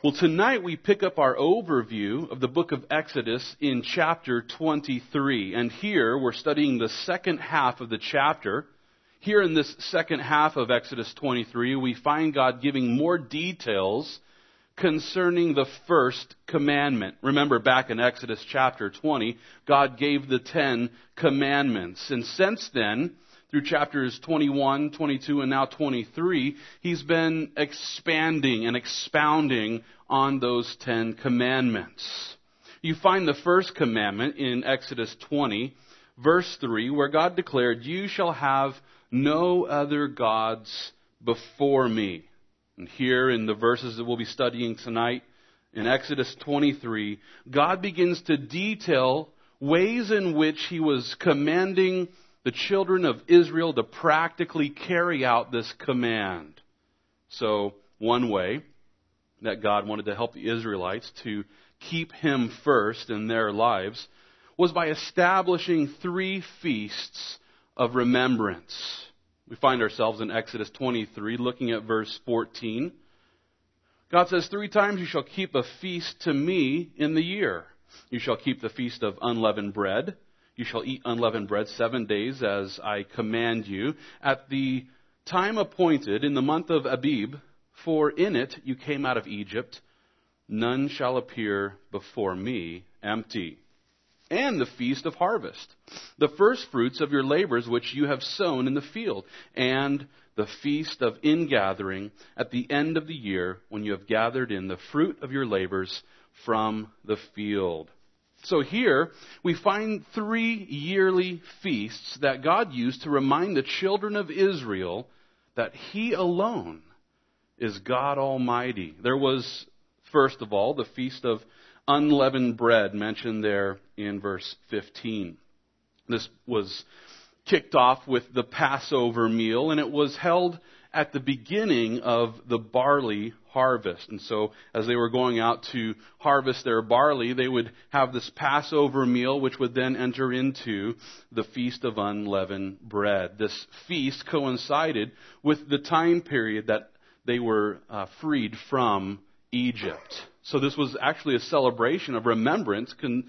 Well, tonight we pick up our overview of the book of Exodus in chapter 23. And here we're studying the second half of the chapter. Here in this second half of Exodus 23, we find God giving more details concerning the first commandment. Remember, back in Exodus chapter 20, God gave the 10 commandments. And since then, through chapters 21, 22, and now 23, He's been expanding and expounding on those 10 commandments. You find the first commandment in Exodus 20, verse 3, where God declared, "You shall have no other gods before me." And here in the verses that we'll be studying tonight, in Exodus 23, God begins to detail ways in which He was commanding the children of Israel to practically carry out this command. So, one way that God wanted to help the Israelites to keep Him first in their lives was by establishing 3 feasts of remembrance. We find ourselves in Exodus 23, looking at verse 14. God says, 3 times you shall keep a feast to me in the year. You shall keep the feast of unleavened bread. You shall eat unleavened bread 7 days as I command you. At the time appointed in the month of Abib, for in it you came out of Egypt, none shall appear before me empty. And the feast of harvest, the first fruits of your labors which you have sown in the field, and the feast of ingathering at the end of the year when you have gathered in the fruit of your labors from the field. So here we find 3 yearly feasts that God used to remind the children of Israel that He alone is God Almighty. There was, first of all, the feast of unleavened bread mentioned there in verse 15. This was kicked off with the Passover meal, and it was held at the beginning of the barley harvest. And so as they were going out to harvest their barley, they would have this Passover meal, which would then enter into the Feast of Unleavened Bread. This feast coincided with the time period that they were freed from Egypt. So this was actually a celebration of remembrance,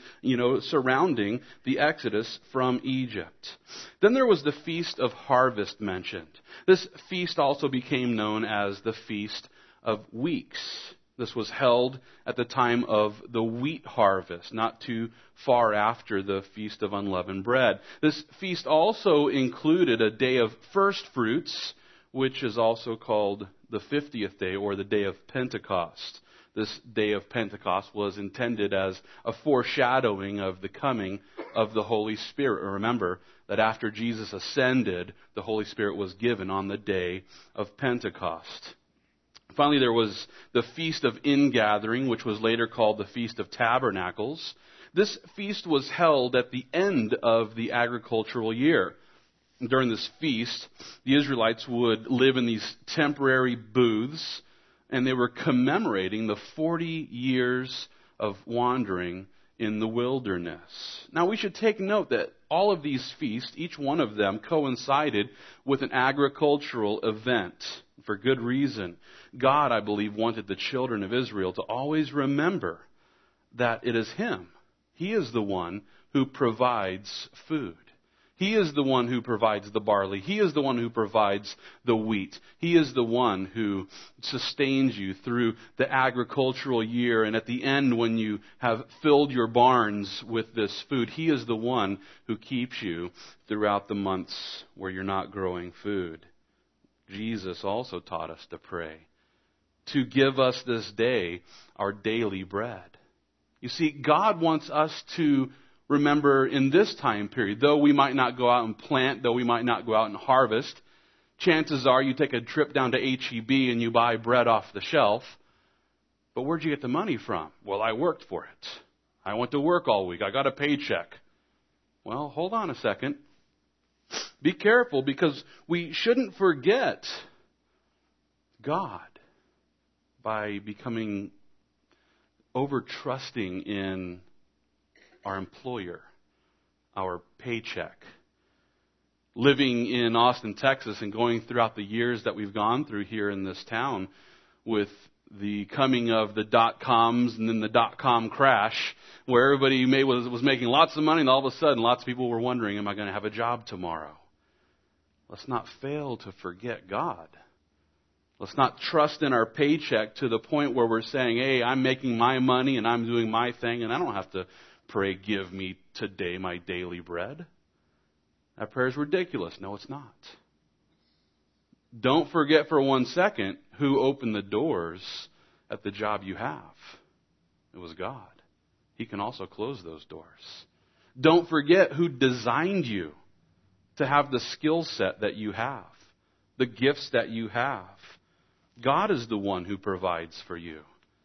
surrounding the Exodus from Egypt. Then there was the Feast of Harvest mentioned. This feast also became known as the Feast of Weeks. This was held at the time of the wheat harvest, not too far after the Feast of Unleavened Bread. This feast also included a day of first fruits, which is also called the 50th day, or the day of Pentecost. This day of Pentecost was intended as a foreshadowing of the coming of the Holy Spirit. Remember that after Jesus ascended, the Holy Spirit was given on the day of Pentecost. Finally, there was the Feast of Ingathering, which was later called the Feast of Tabernacles. This feast was held at the end of the agricultural year. During this feast, the Israelites would live in these temporary booths, and they were commemorating the 40 years of wandering in the wilderness. Now, we should take note that all of these feasts, each one of them, coincided with an agricultural event. For good reason. God, I believe, wanted the children of Israel to always remember that it is Him. He is the one who provides food. He is the one who provides the barley. He is the one who provides the wheat. He is the one who sustains you through the agricultural year. And at the end, when you have filled your barns with this food, He is the one who keeps you throughout the months where you're not growing food. Jesus also taught us to pray, to give us this day our daily bread. You see, God wants us to remember in this time period, though we might not go out and plant, though we might not go out and harvest, chances are you take a trip down to H-E-B and you buy bread off the shelf. But where'd you get the money from? Well, I worked for it. I went to work all week. I got a paycheck. Well, hold on a second. Be careful, because we shouldn't forget God by becoming over-trusting in our employer, our paycheck. Living in Austin, Texas, and going throughout the years that we've gone through here in this town with the coming of the dot-coms and then the dot-com crash, where everybody was making lots of money, and all of a sudden lots of people were wondering, am I going to have a job tomorrow? Let's not fail to forget God. Let's not trust in our paycheck to the point where we're saying, hey, I'm making my money and I'm doing my thing, and I don't have to pray, give me today my daily bread. That prayer is ridiculous. No, it's not. Don't forget for 1 second who opened the doors at the job you have. It was God. He can also close those doors. Don't forget who designed you to have the skill set that you have, the gifts that you have. God is the one who provides for you.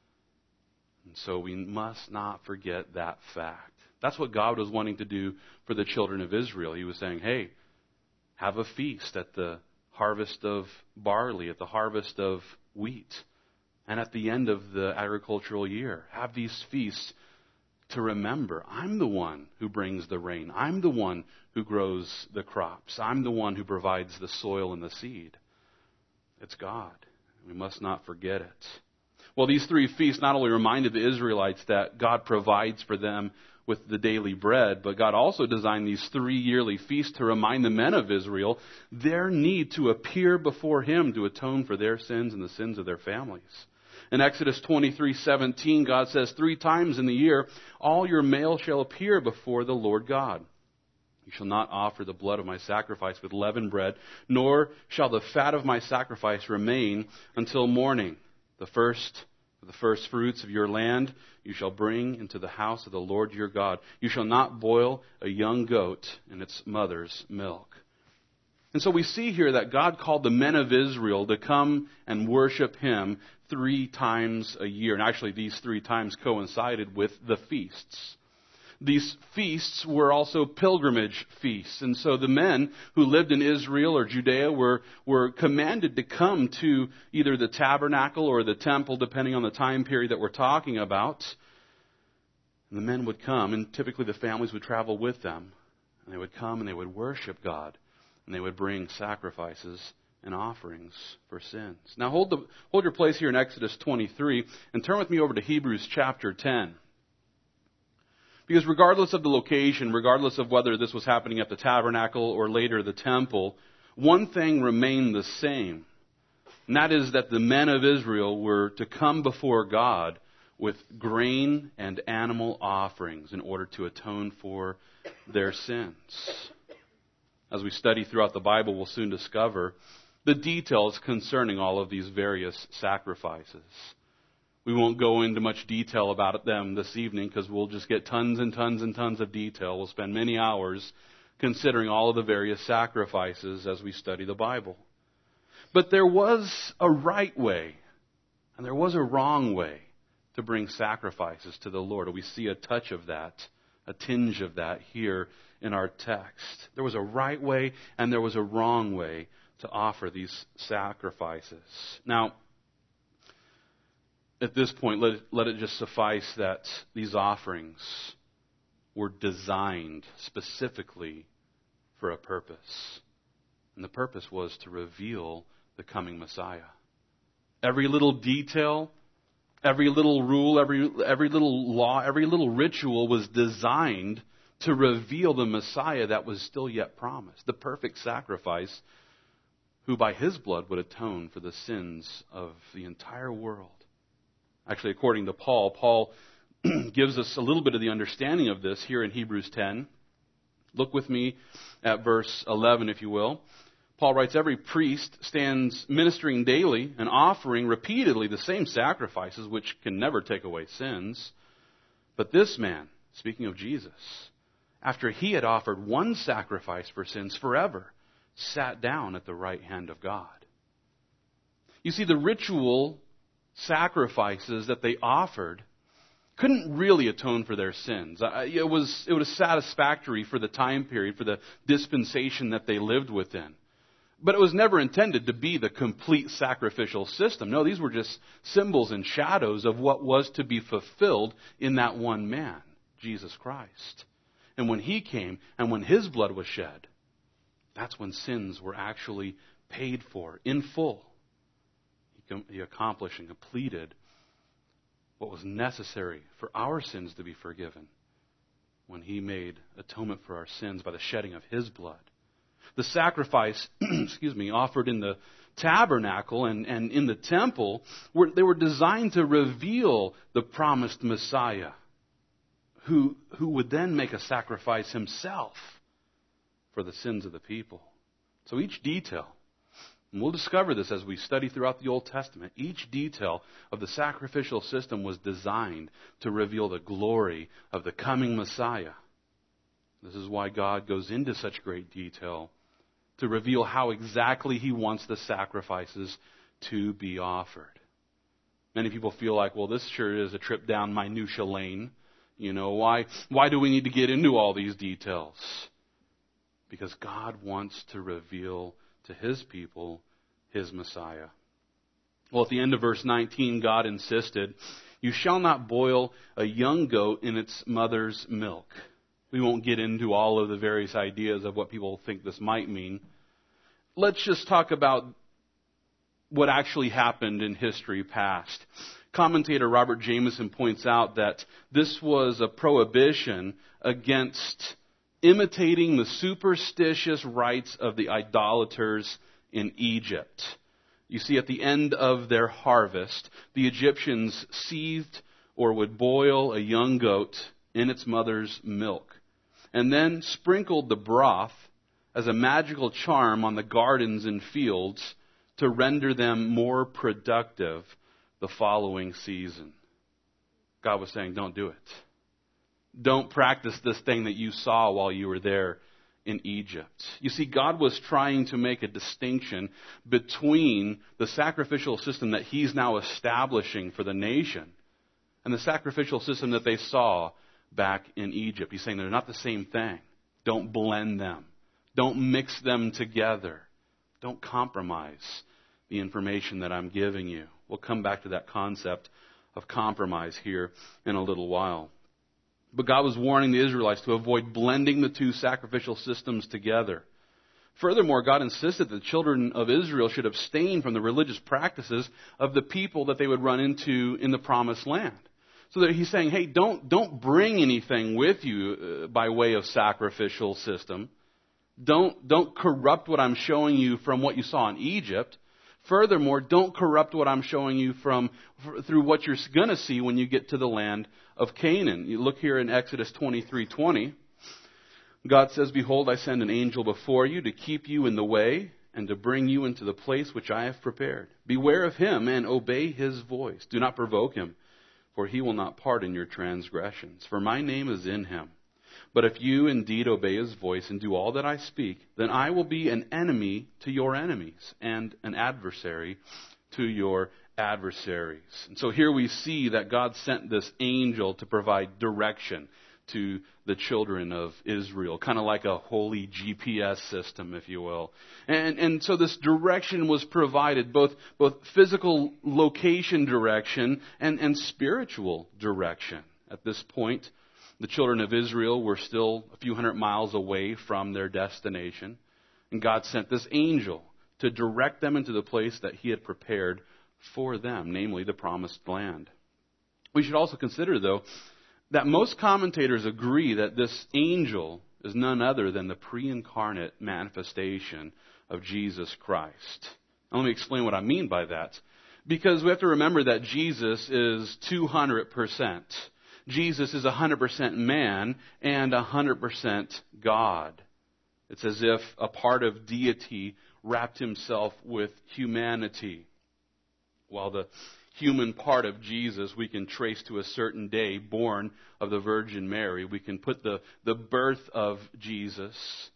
And so we must not forget that fact. That's what God was wanting to do for the children of Israel. He was saying, hey, have a feast at the harvest of barley, at the harvest of wheat, and at the end of the agricultural year. Have these feasts to remember, I'm the one who brings the rain. I'm the one who grows the crops. I'm the one who provides the soil and the seed. It's God. We must not forget it. Well, these 3 feasts not only reminded the Israelites that God provides for them with the daily bread, but God also designed these 3 yearly feasts to remind the men of Israel their need to appear before Him to atone for their sins and the sins of their families. In Exodus 23:17, God says, 3 times in the year, all your male shall appear before the Lord God. You shall not offer the blood of my sacrifice with leavened bread, nor shall the fat of my sacrifice remain until morning. The first fruits of your land you shall bring into the house of the Lord your God. You shall not boil a young goat in its mother's milk. And so we see here that God called the men of Israel to come and worship Him 3 times a year. And actually these 3 times coincided with the feasts. These feasts were also pilgrimage feasts. And so the men who lived in Israel or Judea were commanded to come to either the tabernacle or the temple, depending on the time period that we're talking about. And the men would come, and typically the families would travel with them. And they would come and they would worship God. And they would bring sacrifices and offerings for sins. Now hold your place here in Exodus 23 and turn with me over to Hebrews chapter 10. Because regardless of the location, regardless of whether this was happening at the tabernacle or later the temple, one thing remained the same. And that is that the men of Israel were to come before God with grain and animal offerings in order to atone for their sins. As we study throughout the Bible, we'll soon discover the details concerning all of these various sacrifices. We won't go into much detail about them this evening because we'll just get tons and tons and tons of detail. We'll spend many hours considering all of the various sacrifices as we study the Bible. But there was a right way and there was a wrong way to bring sacrifices to the Lord. We see a touch of that, a tinge of that here in our text. There was a right way and there was a wrong way to offer these sacrifices. Now, at this point, let it just suffice that these offerings were designed specifically for a purpose. And the purpose was to reveal the coming Messiah. Every little detail, every little rule, every little law, every little ritual was designed to reveal the Messiah that was still yet promised. The perfect sacrifice who by His blood would atone for the sins of the entire world. Actually, according to Paul gives us a little bit of the understanding of this here in Hebrews 10. Look with me at verse 11, if you will. Paul writes, every priest stands ministering daily and offering repeatedly the same sacrifices which can never take away sins. But this man, speaking of Jesus, after He had offered one sacrifice for sins forever, sat down at the right hand of God. You see, the ritual sacrifices that they offered couldn't really atone for their sins. It was satisfactory for the time period, for the dispensation that they lived within. But it was never intended to be the complete sacrificial system. No, these were just symbols and shadows of what was to be fulfilled in that one man, Jesus Christ. And when He came and when His blood was shed, that's when sins were actually paid for in full. He He accomplished and completed what was necessary for our sins to be forgiven when He made atonement for our sins by the shedding of His blood. The sacrifice, offered in the tabernacle and in the temple, they were designed to reveal the promised Messiah, who would then make a sacrifice Himself for the sins of the people. So each detail, and we'll discover this as we study throughout the Old Testament, each detail of the sacrificial system was designed to reveal the glory of the coming Messiah. This is why God goes into such great detail to reveal how exactly He wants the sacrifices to be offered. Many people feel like, well, this sure is a trip down minutia lane. Why do we need to get into all these details? Because God wants to reveal to His people His Messiah. Well, at the end of verse 19, God insisted, "You shall not boil a young goat in its mother's milk." We won't get into all of the various ideas of what people think this might mean. Let's just talk about what actually happened in history past. Commentator Robert Jameson points out that this was a prohibition against imitating the superstitious rites of the idolaters in Egypt. You see, at the end of their harvest, the Egyptians seethed or would boil a young goat in its mother's milk, and then sprinkled the broth as a magical charm on the gardens and fields to render them more productive the following season. God was saying, don't do it. Don't practice this thing that you saw while you were there in Egypt. You see, God was trying to make a distinction between the sacrificial system that He's now establishing for the nation and the sacrificial system that they saw back in Egypt. He's saying they're not the same thing. Don't blend them. Don't mix them together. Don't compromise the information that I'm giving you. We'll come back to that concept of compromise here in a little while. But God was warning the Israelites to avoid blending the two sacrificial systems together. Furthermore, God insisted that the children of Israel should abstain from the religious practices of the people that they would run into in the promised land. So that He's saying, hey, don't bring anything with you by way of sacrificial system. Don't corrupt what I'm showing you from what you saw in Egypt. Furthermore, don't corrupt what I'm showing you through what you're going to see when you get to the land of Canaan. You look here in Exodus 23:20. God says, "Behold, I send an angel before you to keep you in the way and to bring you into the place which I have prepared. Beware of him and obey his voice. Do not provoke him, for he will not pardon your transgressions. For my name is in him. But if you indeed obey his voice and do all that I speak, then I will be an enemy to your enemies and an adversary to your adversaries." And so here we see that God sent this angel to provide direction to the children of Israel, kind of like a holy GPS system, if you will. And so this direction was provided, both physical location direction and spiritual direction. At this point, the children of Israel were still a few hundred miles away from their destination. And God sent this angel to direct them into the place that He had prepared for them, namely the promised land. We should also consider, though, that most commentators agree that this angel is none other than the pre-incarnate manifestation of Jesus Christ. Now, let me explain what I mean by that. Because we have to remember that Jesus is 200%. Jesus is 100% man and 100% God. It's as if a part of deity wrapped Himself with humanity. While the human part of Jesus we can trace to a certain day, born of the Virgin Mary. We can put the birth of Jesus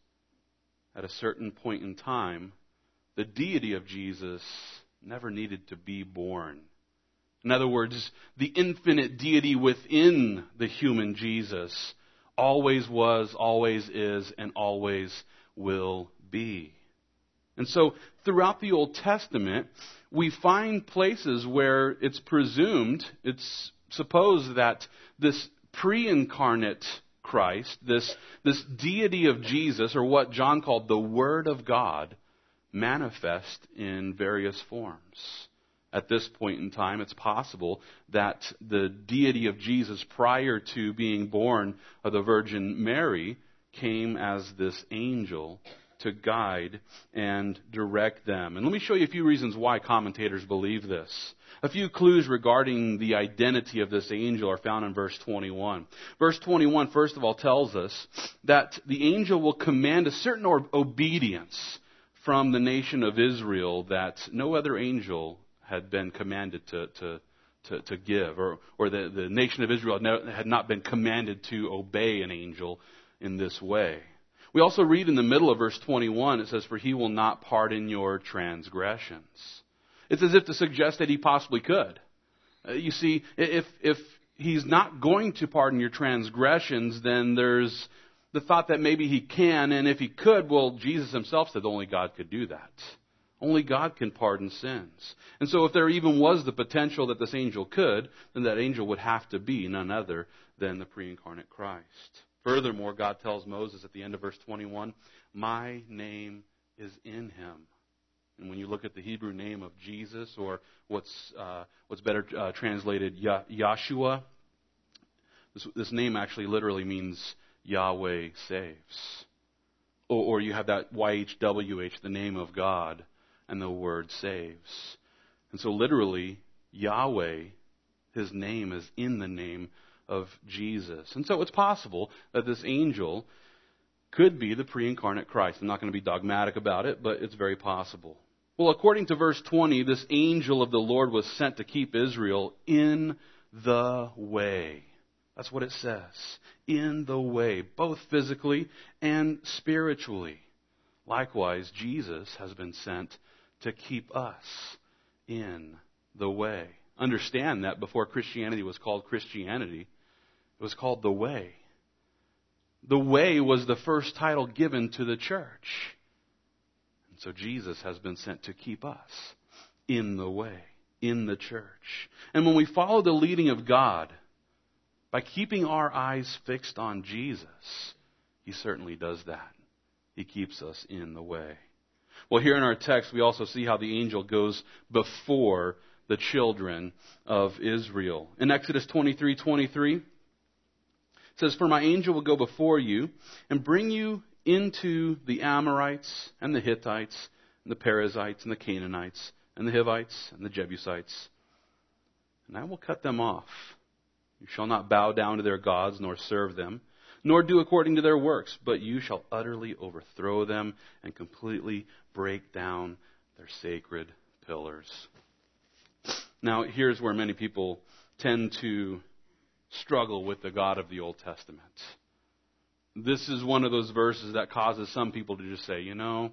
at a certain point in time. The deity of Jesus never needed to be born. In other words, the infinite deity within the human Jesus always was, always is, and always will be. And so, throughout the Old Testament, we find places where it's presumed, it's supposed that this pre-incarnate Christ, this deity of Jesus, or what John called the Word of God, manifest in various forms. at this point in time. It's possible that the deity of Jesus prior to being born of the Virgin Mary came as this angel to guide and direct them. And let me show you a few reasons why commentators believe this. A few clues regarding the identity of this angel are found in verse 21. Verse 21, first of all, tells us that the angel will command a certain obedience from the nation of Israel that no other angel had been commanded to give, or the nation of Israel had not been commanded to obey an angel in this way. We also read in the middle of verse 21, it says, "For he will not pardon your transgressions." It's as if to suggest that he possibly could. You see, if he's not going to pardon your transgressions, then there's the thought that maybe he can, and if he could, well, Jesus himself said only God could do that. Only God can pardon sins. And so if there even was the potential that this angel could, then that angel would have to be none other than the pre-incarnate Christ. Furthermore, God tells Moses at the end of verse 21, "My name is in him." And when you look at the Hebrew name of Jesus, or what's better translated Yahshua, this name actually literally means Yahweh saves. Or you have that YHWH, the name of God, and the word saves. And so literally, Yahweh, his name is in the name of Jesus. And so it's possible that this angel could be the pre-incarnate Christ. I'm not going to be dogmatic about it, but it's very possible. Well, according to verse 20, this angel of the Lord was sent to keep Israel in the way. That's what it says. In the way, both physically and spiritually. Likewise, Jesus has been sent to keep us in the way. Understand that before Christianity was called Christianity, it was called the Way. The Way was the first title given to the church. And so Jesus has been sent to keep us in the way, in the church. And when we follow the leading of God, by keeping our eyes fixed on Jesus, He certainly does that. He keeps us in the way. Well, here in our text, we also see how the angel goes before the children of Israel. In Exodus 23:23, it says, "For my angel will go before you and bring you into the Amorites and the Hittites and the Perizzites and the Canaanites and the Hivites and the Jebusites. And I will cut them off. You shall not bow down to their gods nor serve them, nor do according to their works, but you shall utterly overthrow them and completely break down their sacred pillars." Now, here's where many people tend to struggle with the God of the Old Testament. This is one of those verses that causes some people to just say,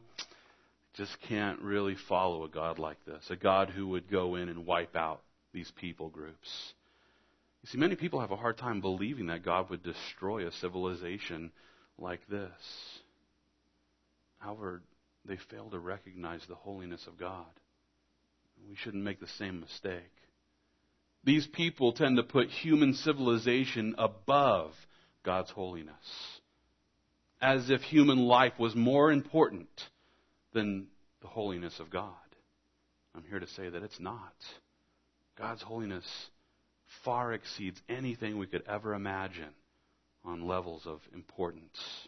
just can't really follow a God like this, a God who would go in and wipe out these people groups. You see, many people have a hard time believing that God would destroy a civilization like this. However, they fail to recognize the holiness of God. We shouldn't make the same mistake. These people tend to put human civilization above God's holiness, as if human life was more important than the holiness of God. I'm here to say that it's not. God's holiness far exceeds anything we could ever imagine on levels of importance.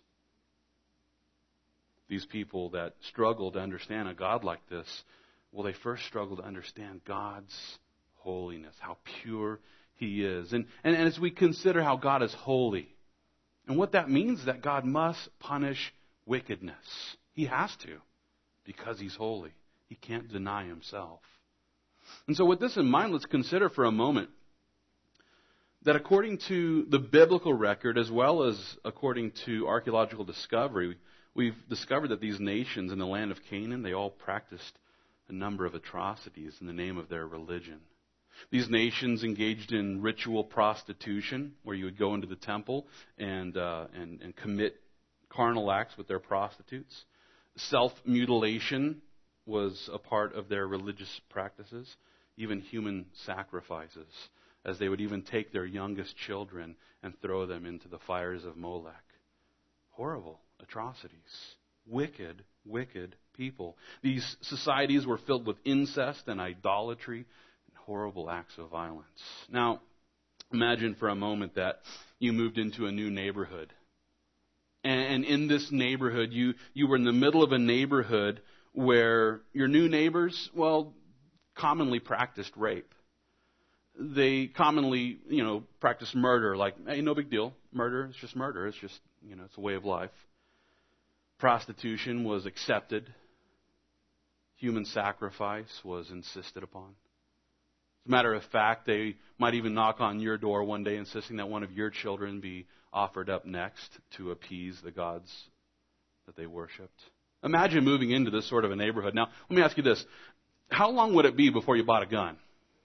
These people that struggle to understand a God like this, well, they first struggle to understand God's holiness, how pure He is. And as we consider how God is holy, and what that means is that God must punish wickedness. He has to, because He's holy. He can't deny Himself. And so with this in mind, let's consider for a moment that according to the biblical record, as well as according to archaeological discovery, we've discovered that these nations in the land of Canaan, they all practiced a number of atrocities in the name of their religion. These nations engaged in ritual prostitution, where you would go into the temple and commit carnal acts with their prostitutes. Self-mutilation was a part of their religious practices, even human sacrifices, as they would even take their youngest children and throw them into the fires of Molech. Horrible atrocities. Wicked wicked people. These societies were filled with incest and idolatry and horrible acts of violence. Now, imagine for a moment that you moved into a new neighborhood. And in this neighborhood, you were in the middle of a neighborhood where your new neighbors, commonly practiced rape. They commonly, practiced murder. Like, hey, no big deal. Murder is just murder. It's just, it's a way of life. Prostitution was accepted. Human sacrifice was insisted upon. As a matter of fact, they might even knock on your door one day insisting that one of your children be offered up next to appease the gods that they worshipped. Imagine moving into this sort of a neighborhood. Now, let me ask you this. How long would it be before you bought a gun?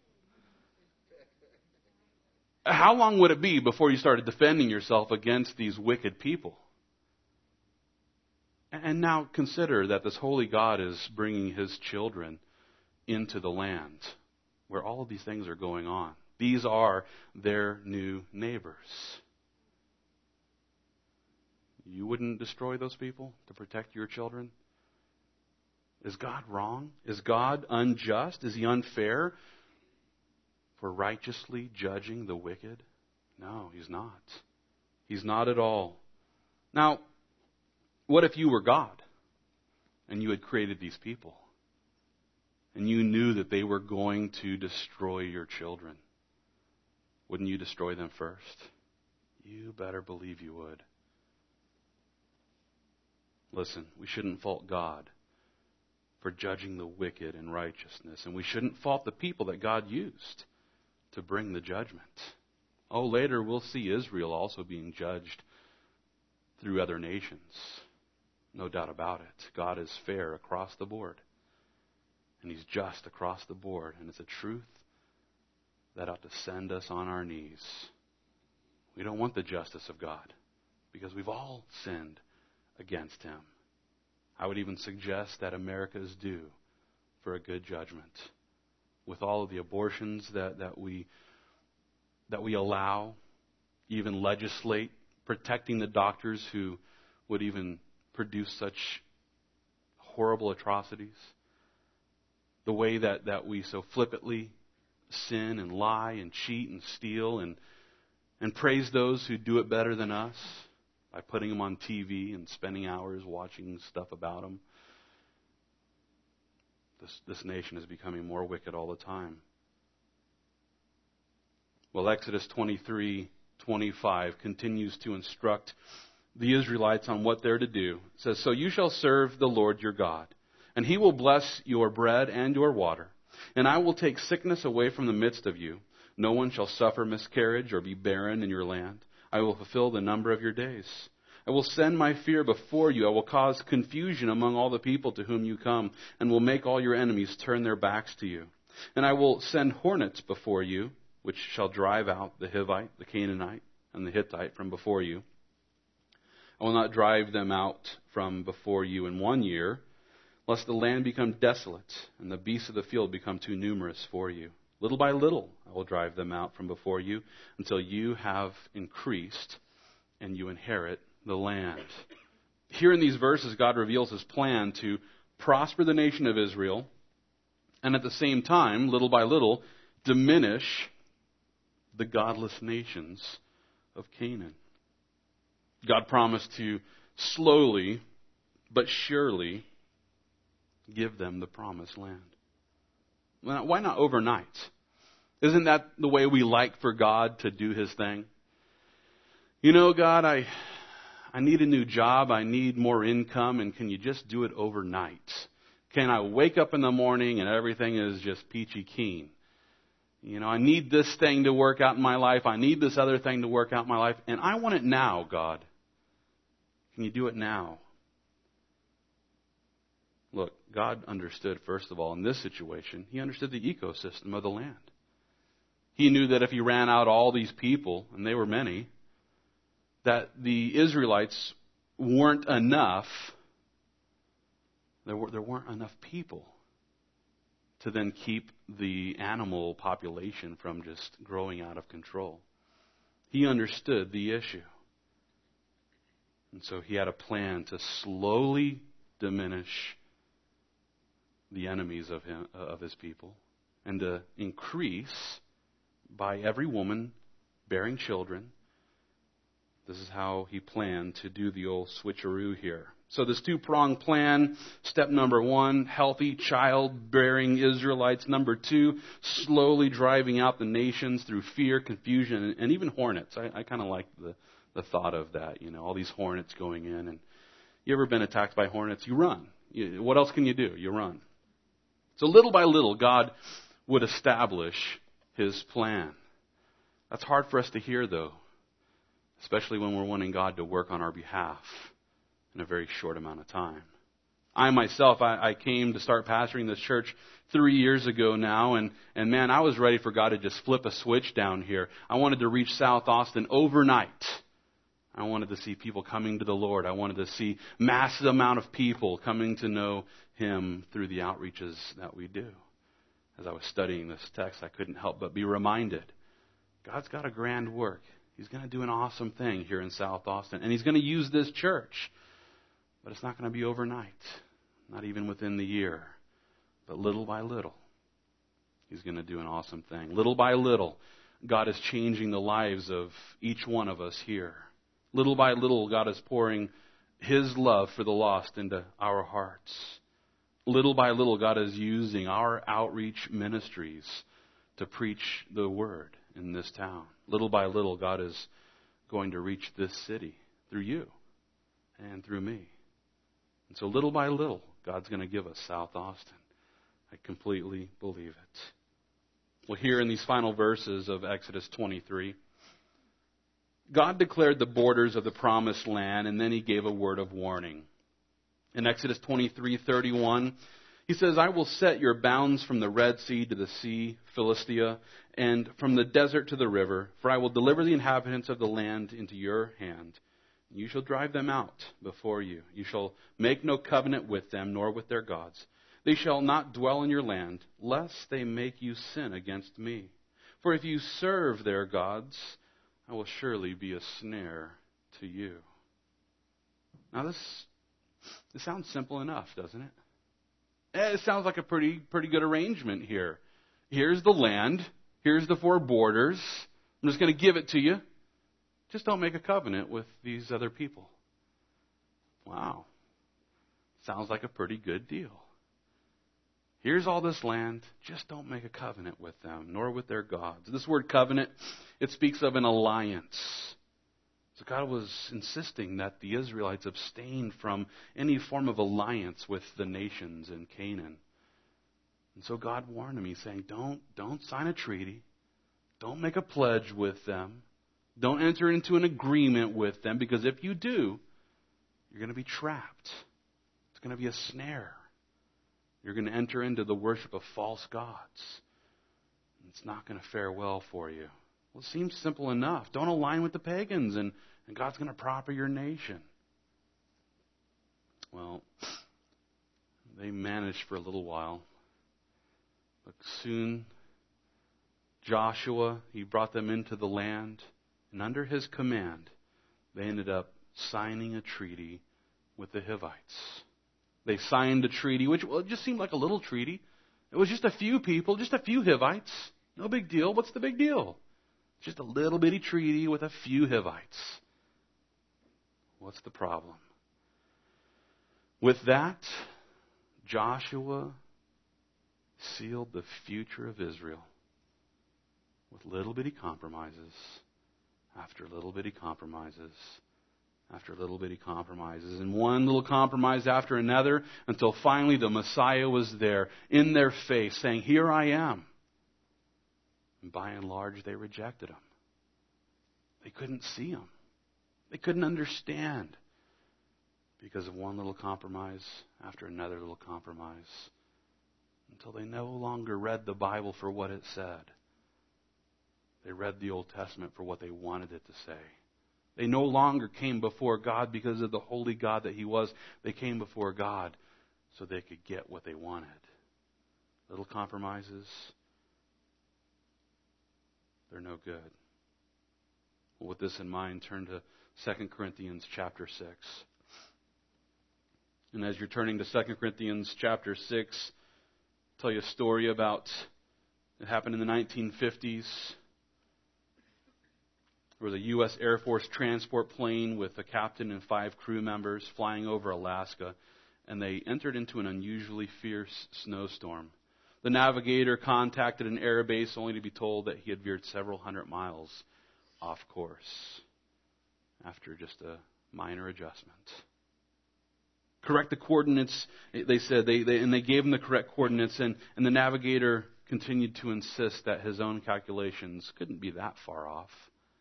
How long would it be before you started defending yourself against these wicked people? And now consider that this holy God is bringing His children into the land where all of these things are going on. These are their new neighbors. You wouldn't destroy those people to protect your children? Is God wrong? Is God unjust? Is He unfair for righteously judging the wicked? No, He's not. He's not at all. Now, what if you were God and you had created these people and you knew that they were going to destroy your children? Wouldn't you destroy them first? You better believe you would. Listen, we shouldn't fault God for judging the wicked in righteousness, and we shouldn't fault the people that God used to bring the judgment. Oh, later we'll see Israel also being judged through other nations. No doubt about it. God is fair across the board. And He's just across the board. And it's a truth that ought to send us on our knees. We don't want the justice of God because we've all sinned against Him. I would even suggest that America is due for a good judgment. With all of the abortions that we allow, even legislate, protecting the doctors who would even produce such horrible atrocities. The way that we so flippantly sin and lie and cheat and steal and praise those who do it better than us by putting them on TV and spending hours watching stuff about them. This nation is becoming more wicked all the time. Well, Exodus 23:25 continues to instruct the Israelites on what they're to do. It says, "So you shall serve the Lord your God, and He will bless your bread and your water. And I will take sickness away from the midst of you. No one shall suffer miscarriage or be barren in your land. I will fulfill the number of your days. I will send my fear before you. I will cause confusion among all the people to whom you come, and will make all your enemies turn their backs to you. And I will send hornets before you, which shall drive out the Hivite, the Canaanite, and the Hittite from before you. I will not drive them out from before you in 1 year, lest the land become desolate, and the beasts of the field become too numerous for you. Little by little I will drive them out from before you, until you have increased, and you inherit the land." Here in these verses, God reveals His plan to prosper the nation of Israel, and at the same time, little by little, diminish the godless nations of Canaan. God promised to slowly but surely give them the promised land. Well, why not overnight? Isn't that the way we like for God to do His thing? You know, God, I need a new job. I need more income. And can you just do it overnight? Can I wake up in the morning and everything is just peachy keen? You know, I need this thing to work out in my life. I need this other thing to work out in my life. And I want it now, God. Can you do it now? Look, God understood, first of all, in this situation, He understood the ecosystem of the land. He knew that if He ran out all these people, and they were many, that the Israelites weren't enough. There weren't enough people to then keep the animal population from just growing out of control. He understood the issue. And so He had a plan to slowly diminish the enemies of his people, and to increase by every woman bearing children. This is how he planned to do the old switcheroo here. So this two-pronged plan, step number 1, healthy child-bearing Israelites. Number 2, slowly driving out the nations through fear, confusion, and even hornets. I kind of like the thought of that, all these hornets going in. And you ever been attacked by hornets? You run. What else can you do? You run. So little by little, God would establish his plan. That's hard for us to hear, though, especially when we're wanting God to work on our behalf in a very short amount of time. I myself, I came to start pastoring this church 3 years ago now, and man, I was ready for God to just flip a switch down here. I wanted to reach South Austin overnight. I wanted to see people coming to the Lord. I wanted to see massive amount of people coming to know him through the outreaches that we do. As I was studying this text, I couldn't help but be reminded, God's got a grand work. He's going to do an awesome thing here in South Austin. And he's going to use this church. But it's not going to be overnight. Not even within the year. But little by little, he's going to do an awesome thing. Little by little, God is changing the lives of each one of us here. Little by little, God is pouring his love for the lost into our hearts. Little by little, God is using our outreach ministries to preach the word in this town. Little by little, God is going to reach this city through you and through me. And so little by little, God's going to give us South Austin. I completely believe it. Well, here in these final verses of Exodus 23, God declared the borders of the promised land, and then he gave a word of warning. In Exodus 23:31, he says, I will set your bounds from the Red Sea to the sea, Philistia, and from the desert to the river, for I will deliver the inhabitants of the land into your hand. You shall drive them out before you. You shall make no covenant with them, nor with their gods. They shall not dwell in your land, lest they make you sin against me. For if you serve their gods, I will surely be a snare to you. Now this sounds simple enough, doesn't it? It sounds like a pretty good arrangement here. Here's the land. Here's the 4 borders. I'm just going to give it to you. Just don't make a covenant with these other people. Wow. Sounds like a pretty good deal. Here's all this land. Just don't make a covenant with them, nor with their gods. This word covenant, it speaks of an alliance. So God was insisting that the Israelites abstain from any form of alliance with the nations in Canaan. And so God warned them. He's saying, don't sign a treaty. Don't make a pledge with them. Don't enter into an agreement with them, because if you do, you're going to be trapped. It's going to be a snare. You're going to enter into the worship of false gods. It's not going to fare well for you. Well, it seems simple enough. Don't align with the pagans, and God's going to prosper your nation. Well, they managed for a little while. But soon, Joshua, he brought them into the land. And under his command, they ended up signing a treaty with the Hivites. They signed a treaty, which it just seemed like a little treaty. It was just a few people, just a few Hivites. No big deal. What's the big deal? Just a little bitty treaty with a few Hivites. What's the problem? With that, Joshua sealed the future of Israel with little bitty compromises after little bitty compromises after little bitty compromises, and one little compromise after another, until finally the Messiah was there in their face saying, "Here I am." And by and large, they rejected him. They couldn't see him. They couldn't understand because of one little compromise after another little compromise, until they no longer read the Bible for what it said. They read the Old Testament for what they wanted it to say. They no longer came before God because of the holy God that he was. They came before God so they could get what they wanted. Little compromises, they're no good. Well, with this in mind, turn to 2 Corinthians chapter 6. And as you're turning to 2 Corinthians chapter 6, I'll tell you a story about it happened in the 1950s. There was a U.S. Air Force transport plane with a captain and 5 crew members flying over Alaska, and they entered into an unusually fierce snowstorm. The navigator contacted an air base only to be told that he had veered several hundred miles off course after just a minor adjustment. Correct the coordinates, they said, they gave him the correct coordinates, and the navigator continued to insist that his own calculations couldn't be that far off.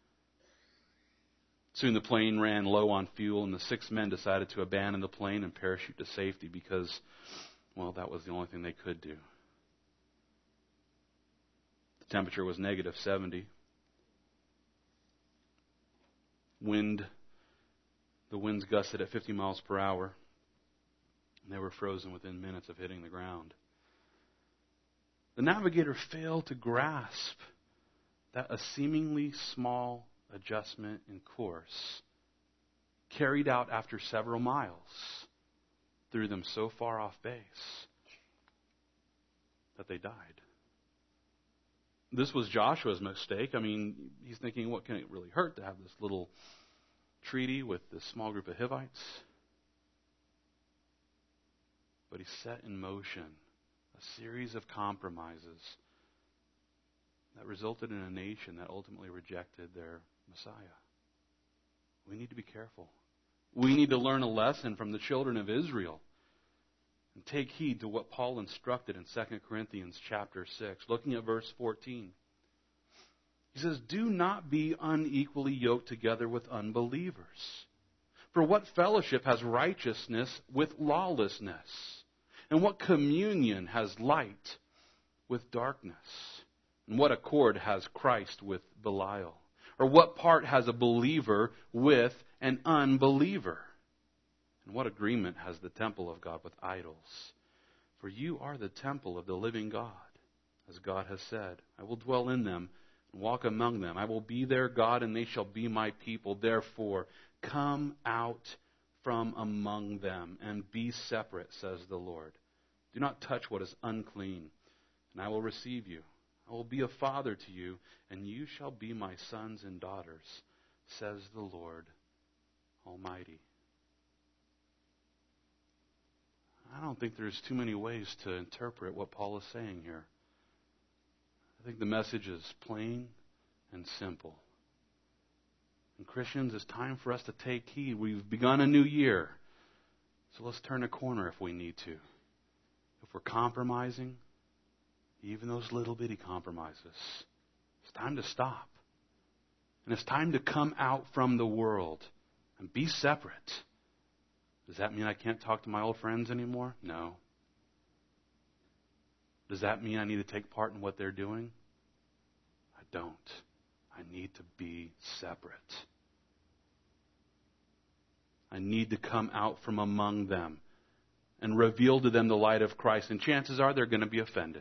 Soon the plane ran low on fuel, and the 6 men decided to abandon the plane and parachute to safety because, well, that was the only thing they could do. The temperature was negative 70. The winds gusted at 50 miles per hour. And they were frozen within minutes of hitting the ground. The navigator failed to grasp that a seemingly small adjustment in course, carried out after several miles, threw them so far off base that they died. This was Joshua's mistake. I mean, he's thinking, what can it really hurt to have this little treaty with this small group of Hivites? But he set in motion a series of compromises that resulted in a nation that ultimately rejected their Messiah. We need to be careful. We need to learn a lesson from the children of Israel and take heed to what Paul instructed in 2 Corinthians chapter 6. Looking at verse 14. He says, "Do not be unequally yoked together with unbelievers. For what fellowship has righteousness with lawlessness? And what communion has light with darkness? And what accord has Christ with Belial? Or what part has a believer with an unbeliever? And what agreement has the temple of God with idols? For you are the temple of the living God. As God has said, I will dwell in them and walk among them. I will be their God, and they shall be my people. Therefore, come out from among them and be separate, says the Lord. Do not touch what is unclean, and I will receive you. I will be a father to you, and you shall be my sons and daughters, says the Lord Almighty." I don't think there's too many ways to interpret what Paul is saying here. I think the message is plain and simple. And Christians, it's time for us to take heed. We've begun a new year. So let's turn a corner if we need to. If we're compromising, even those little bitty compromises, it's time to stop. And it's time to come out from the world and be separate. Does that mean I can't talk to my old friends anymore? No. Does that mean I need to take part in what they're doing? I don't. I need to be separate. I need to come out from among them and reveal to them the light of Christ. And chances are they're going to be offended.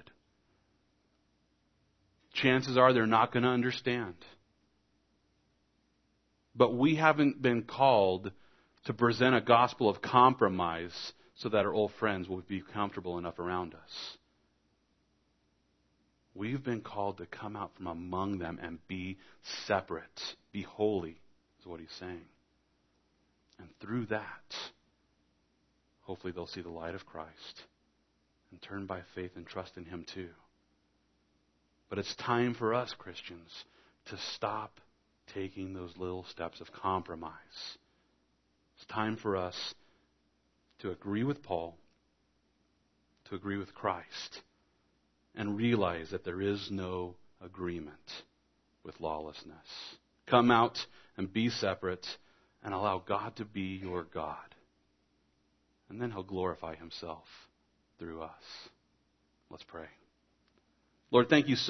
Chances are they're not going to understand. But we haven't been called to present a gospel of compromise so that our old friends will be comfortable enough around us. We've been called to come out from among them and be separate. Be holy, is what he's saying. And through that, hopefully they'll see the light of Christ and turn by faith and trust in Him too. But it's time for us, Christians, to stop taking those little steps of compromise. It's time for us to agree with Paul, to agree with Christ, and realize that there is no agreement with lawlessness. Come out and be separate and allow God to be your God. And then He'll glorify Himself through us. Let's pray. Lord, thank you so